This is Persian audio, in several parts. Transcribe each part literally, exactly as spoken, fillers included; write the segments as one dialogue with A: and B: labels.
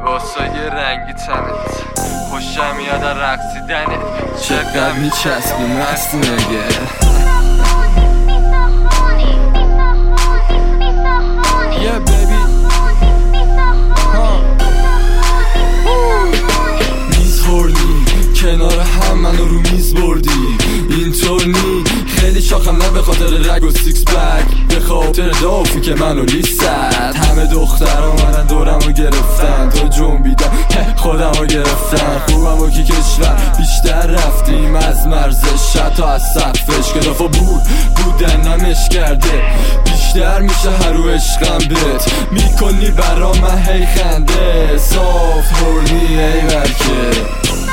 A: لباسای رنگی تنت خوشم میاد رقصیدنت چقدر میچسبی مست نگه Yeah baby میز خوردی کنار هم منو رو میز بردی اینطور نی خیلی شاخم نه به خاطر رگ و سیکس بک به خاطر دافی که منو لیست همه دخترها منن دورم رو گرفتن تو جنبیدم خودم رو گرفتن خوبم و کی کشور بیشتر رفتیم از مرزش حتی از سقفش که دفعه بود بودن نمش کرده بیشتر میشه هر رو عشقم بهت میکنی برا من هی خنده صاف هورنی ای برکه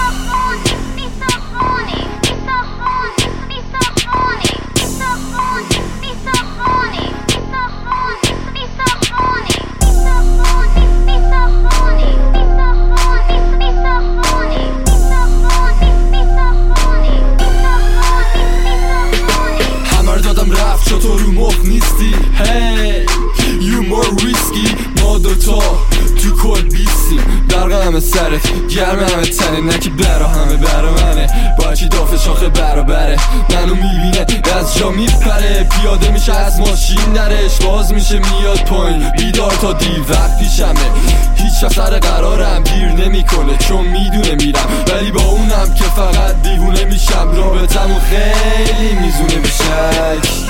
A: تو رو مخ نیستی hey you more risky ما دوتا تو کل بیستیم برق همه سرت گرم همه تنه نه که برا همه برا منه با چی دافه شاخه برا بره منو میبینه از جا میپره پیاده میشه از ماشین درش باز میشه میاد پایین بیدار تا دیر وقت پیشمه هیچ سر قرارم دیر نمیکنه چون میدونه میرم ولی با اونم که فقط دیوونه میشم رابطمون خیلی میزونه میشک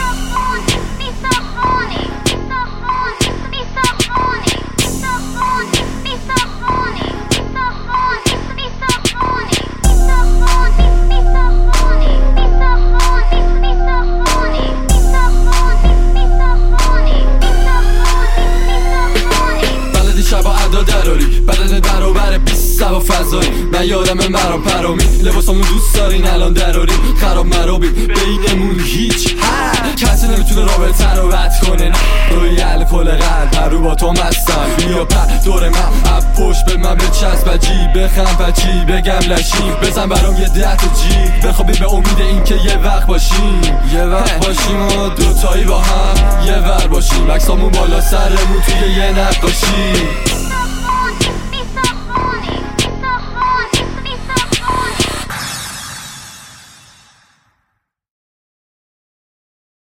A: بدن برابر بیست سوا فضایی من یادم مرام پرامی لباسامون دوست دارین الان دراریم خراب مرابی بینمون هیچ کسی نمیتونه رابطه رو رد کنه روی الکل قلب هر رو با تو مستم بیا پر دور من اب پشت به من بچسب بجی بخم بچی بگم لشیم بزن برام یه ده تا جیب بخوابیم به امید این که یه وقت باشیم یه وقت باشیم و دوتایی با هم یه ور باشیم عکسامون بالا سرمون توی یه نقاشی